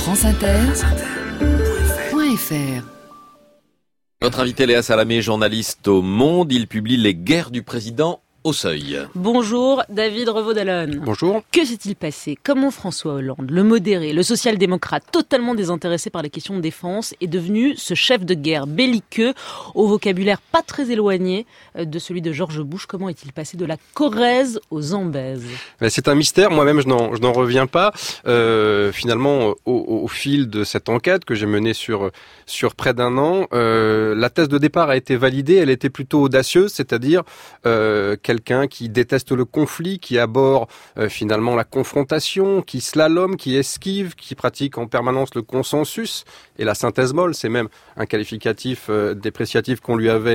franceinter.fr. Notre invité Léa Salamé, journaliste au Monde, il publie Les guerres du président au seuil. Bonjour, David Revaud-Dallon. Bonjour. Que s'est-il passé? Comment François Hollande, le modéré, le social-démocrate, totalement désintéressé par les questions de défense, est devenu ce chef de guerre belliqueux au vocabulaire pas très éloigné de celui de George Bush? Comment est-il passé de la Corrèze aux Zambèzes? C'est un mystère, moi-même je n'en reviens pas. Finalement, au fil de cette enquête que j'ai menée sur près d'un an, la thèse de départ a été validée, elle était plutôt audacieuse, c'est-à-dire quelqu'un qui déteste le conflit, qui abhorre finalement la confrontation, qui slalome, qui esquive, qui pratique en permanence le consensus et la synthèse molle, c'est même un qualificatif dépréciatif qu'on lui avait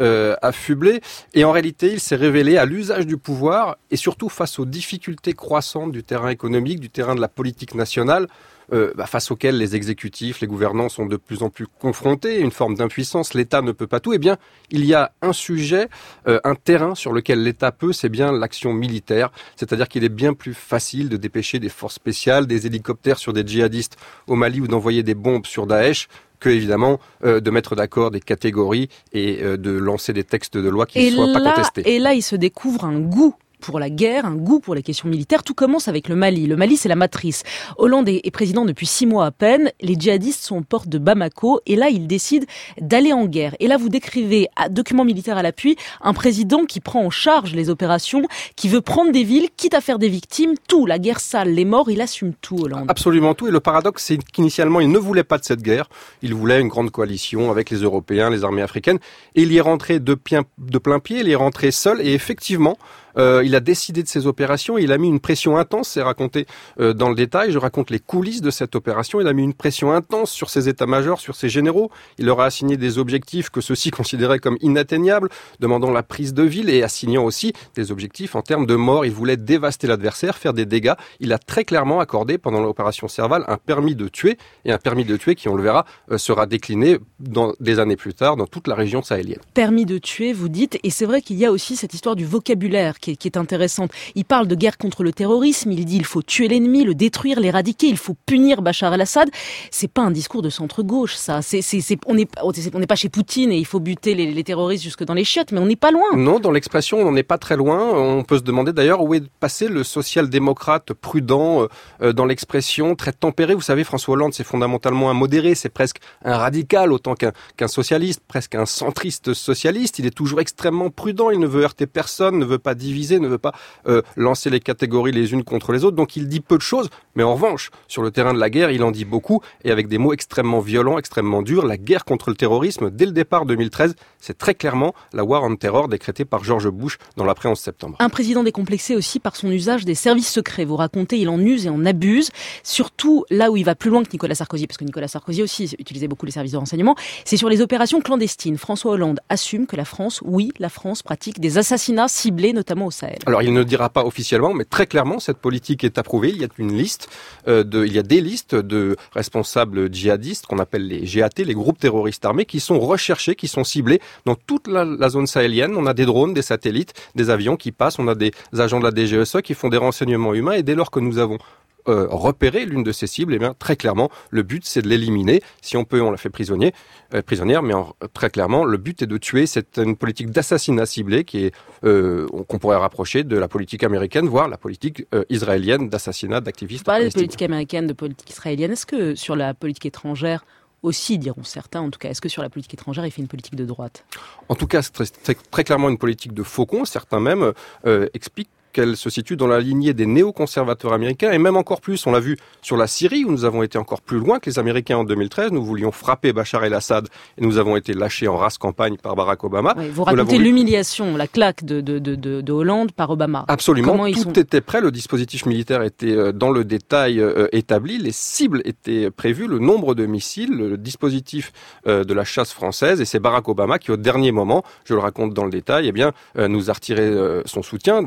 affublé. Et en réalité, il s'est révélé à l'usage du pouvoir et surtout face aux difficultés croissantes du terrain économique, du terrain de la politique nationale, face auxquelles les exécutifs, les gouvernants sont de plus en plus confrontés, une forme d'impuissance, l'État ne peut pas tout. Eh bien, il y a un sujet, un terrain sur lequel l'État peut, c'est bien l'action militaire. C'est-à-dire qu'il est bien plus facile de dépêcher des forces spéciales, des hélicoptères sur des djihadistes au Mali ou d'envoyer des bombes sur Daesh que évidemment de mettre d'accord des catégories et de lancer des textes de loi qui ne soient pas contestés. Et là, il se découvre un goût pour la guerre, un goût pour les questions militaires. Tout commence avec le Mali. Le Mali, c'est la matrice. Hollande est président depuis 6 mois à peine. Les djihadistes sont aux portes de Bamako. Et là, il décide d'aller en guerre. Et là, vous décrivez, document militaire à l'appui, un président qui prend en charge les opérations, qui veut prendre des villes, quitte à faire des victimes. Tout, la guerre sale, les morts, il assume tout, Hollande. Absolument tout. Et le paradoxe, c'est qu'initialement, il ne voulait pas de cette guerre. Il voulait une grande coalition avec les Européens, les armées africaines. Et il y est rentré de plein pied. Il y est rentré seul. Et effectivement, il a décidé de ces opérations, il a mis une pression intense, c'est raconté dans le détail, je raconte les coulisses de cette opération, il a mis une pression intense sur ses états-majors, sur ses généraux, il leur a assigné des objectifs que ceux-ci considéraient comme inatteignables, demandant la prise de ville et assignant aussi des objectifs en termes de mort. Il voulait dévaster l'adversaire, faire des dégâts. Il a très clairement accordé pendant l'opération Serval un permis de tuer, et un permis de tuer qui, on le verra, sera décliné des années plus tard dans toute la région sahélienne. Permis de tuer, vous dites, et c'est vrai qu'il y a aussi cette histoire du vocabulaire qui est intéressante. Il parle de guerre contre le terrorisme, il dit il faut tuer l'ennemi, le détruire, l'éradiquer, il faut punir Bachar el-Assad. C'est pas un discours de centre-gauche, ça. On n'est pas chez Poutine et il faut buter les terroristes jusque dans les chiottes, mais on n'est pas loin. Non, dans l'expression, on n'en est pas très loin. On peut se demander d'ailleurs où est passé le social-démocrate prudent dans l'expression, très tempéré. Vous savez, François Hollande, c'est fondamentalement un modéré, c'est presque un radical autant qu'un socialiste, presque un centriste socialiste. Il est toujours extrêmement prudent, il ne veut heurter personne, ne veut pas diviser, ne veut pas lancer les catégories les unes contre les autres. Donc il dit peu de choses, mais en revanche, sur le terrain de la guerre, il en dit beaucoup, et avec des mots extrêmement violents, extrêmement durs. La guerre contre le terrorisme, dès le départ 2013, c'est très clairement la War on Terror décrétée par George Bush dans l'après-11 septembre. Un président décomplexé aussi par son usage des services secrets. Vous racontez, il en use et en abuse, surtout là où il va plus loin que Nicolas Sarkozy, parce que Nicolas Sarkozy aussi utilisait beaucoup les services de renseignement. C'est sur les opérations clandestines. François Hollande assume que la France pratique des assassinats ciblés, notamment au Sahel. Alors il ne le dira pas officiellement, mais très clairement, cette politique est approuvée. Il y a une liste, il y a des listes de responsables djihadistes qu'on appelle les GAT, les groupes terroristes armés, qui sont recherchés, qui sont ciblés dans toute la zone sahélienne. On a des drones, des satellites, des avions qui passent, on a des agents de la DGSE qui font des renseignements humains, et dès lors que nous avons repérer l'une de ces cibles, eh bien très clairement le but c'est de l'éliminer. Si on peut, on la fait prisonnière, mais très clairement le but est de tuer. C'est une politique d'assassinat ciblé qui est qu'on pourrait rapprocher de la politique américaine, voire la politique israélienne d'assassinat d'activistes. Vous parlez de politique américaine, de politique israélienne. Est-ce que sur la politique étrangère aussi, diront certains, en tout cas, est-ce que sur la politique étrangère, il fait une politique de droite? En tout cas, c'est très clairement une politique de faucon. Certains même expliquent qu'elle se situe dans la lignée des néoconservateurs américains, et même encore plus, on l'a vu sur la Syrie, où nous avons été encore plus loin que les Américains en 2013. Nous voulions frapper Bachar el-Assad, et nous avons été lâchés en race campagne par Barack Obama. Oui, vous racontez l'humiliation, la claque de Hollande par Obama. Absolument, tout était prêt, le dispositif militaire était dans le détail établi, les cibles étaient prévues, le nombre de missiles, le dispositif de la chasse française, et c'est Barack Obama qui, au dernier moment, je le raconte dans le détail, nous a retiré son soutien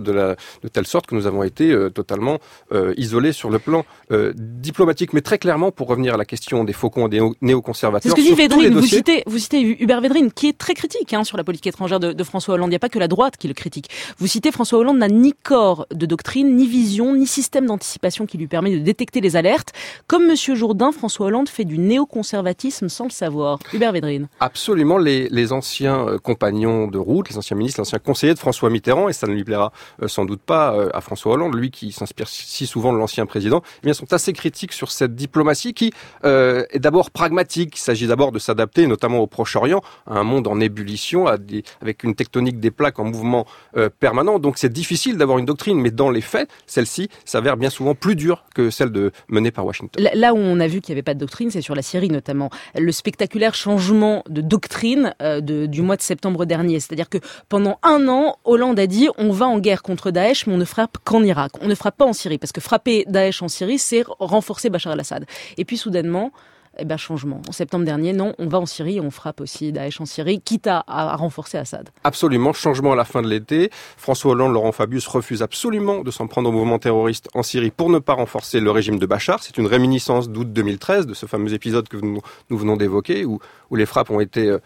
de telle sorte que nous avons été totalement isolés sur le plan diplomatique. Mais très clairement, pour revenir à la question des faucons des néoconservateurs, c'est ce que dit Védrine. vous citez Hubert Védrine, qui est très critique sur la politique étrangère de François Hollande. Il n'y a pas que la droite qui le critique. Vous citez François Hollande n'a ni corps de doctrine, ni vision, ni système d'anticipation qui lui permet de détecter les alertes. Comme Monsieur Jourdain, François Hollande fait du néoconservatisme sans le savoir. Hubert Védrine. Absolument, les anciens compagnons de route, les anciens ministres, l'ancien conseiller de François Mitterrand, et ça ne lui plaira sans doute pas à François Hollande, lui qui s'inspire si souvent de l'ancien président, eh bien sont assez critiques sur cette diplomatie qui est d'abord pragmatique. Il s'agit d'abord de s'adapter, notamment au Proche-Orient, à un monde en ébullition, avec une tectonique des plaques en mouvement permanent. Donc c'est difficile d'avoir une doctrine, mais dans les faits, celle-ci s'avère bien souvent plus dure que celle menée par Washington. Là où on a vu qu'il n'y avait pas de doctrine, c'est sur la Syrie notamment. Le spectaculaire changement de doctrine du mois de septembre dernier. C'est-à-dire que pendant un an, Hollande a dit on va en guerre contre Daesh, mais on ne frappe qu'en Irak. On ne frappe pas en Syrie, parce que frapper Daesh en Syrie, c'est renforcer Bachar el-Assad. Et puis soudainement, changement. En septembre dernier, non, on va en Syrie et on frappe aussi Daesh en Syrie, quitte à renforcer Assad. Absolument, changement à la fin de l'été. François Hollande, Laurent Fabius refuse absolument de s'en prendre au mouvement terroriste en Syrie pour ne pas renforcer le régime de Bachar. C'est une réminiscence d'août 2013, de ce fameux épisode que nous venons d'évoquer, où les frappes ont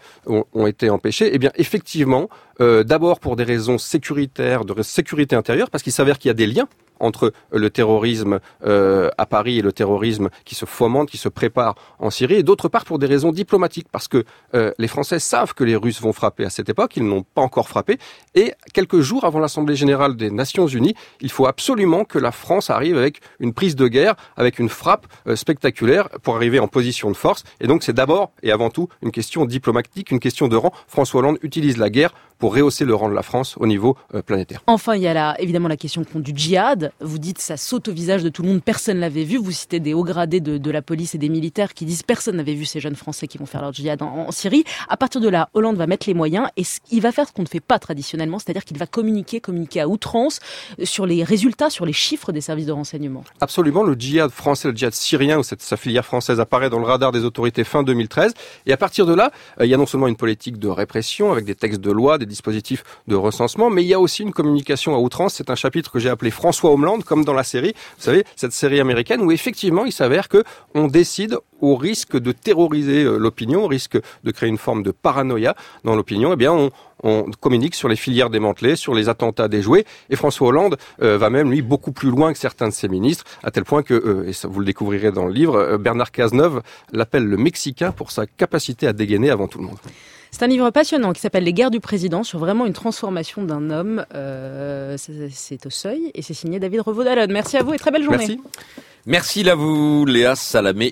été empêchées. Eh bien, effectivement, d'abord pour des raisons sécuritaires, de sécurité intérieure, parce qu'il s'avère qu'il y a des liens entre le terrorisme à Paris et le terrorisme qui se fomente, qui se prépare en Syrie, et d'autre part pour des raisons diplomatiques, parce que les Français savent que les Russes vont frapper à cette époque, ils n'ont pas encore frappé, et quelques jours avant l'Assemblée générale des Nations Unies, il faut absolument que la France arrive avec une prise de guerre, avec une frappe spectaculaire pour arriver en position de force, et donc c'est d'abord et avant tout une question diplomatique, une question de rang. François Hollande utilise la guerre pour rehausser le rang de la France au niveau planétaire. Enfin, il y a évidemment la question du djihad. Vous dites ça saute au visage de tout le monde, personne l'avait vu. Vous citez des hauts gradés de la police et des militaires qui disent personne n'avait vu ces jeunes Français qui vont faire leur djihad en Syrie. À partir de là, Hollande va mettre les moyens et il va faire ce qu'on ne fait pas traditionnellement, c'est-à-dire qu'il va communiquer à outrance sur les résultats, sur les chiffres des services de renseignement. Absolument, le djihad français, le djihad syrien, où sa filière française apparaît dans le radar des autorités fin 2013. Et à partir de là, il y a non seulement une politique de répression avec des textes de loi, des dispositifs de recensement, mais il y a aussi une communication à outrance. C'est un chapitre que j'ai appelé François Homeland, comme dans la série, vous savez, cette série américaine où effectivement il s'avère que on décide au risque de terroriser l'opinion, au risque de créer une forme de paranoïa dans l'opinion, eh bien on communique sur les filières démantelées, sur les attentats déjoués, et François Hollande va même, lui, beaucoup plus loin que certains de ses ministres, à tel point que, et ça vous le découvrirez dans le livre, Bernard Cazeneuve l'appelle le Mexicain pour sa capacité à dégainer avant tout le monde. C'est un livre passionnant qui s'appelle Les guerres du président, sur vraiment une transformation d'un homme. C'est au Seuil et c'est signé David Revaud-Dallon. Merci à vous et très belle journée. Merci. Merci à vous, Léa Salamé.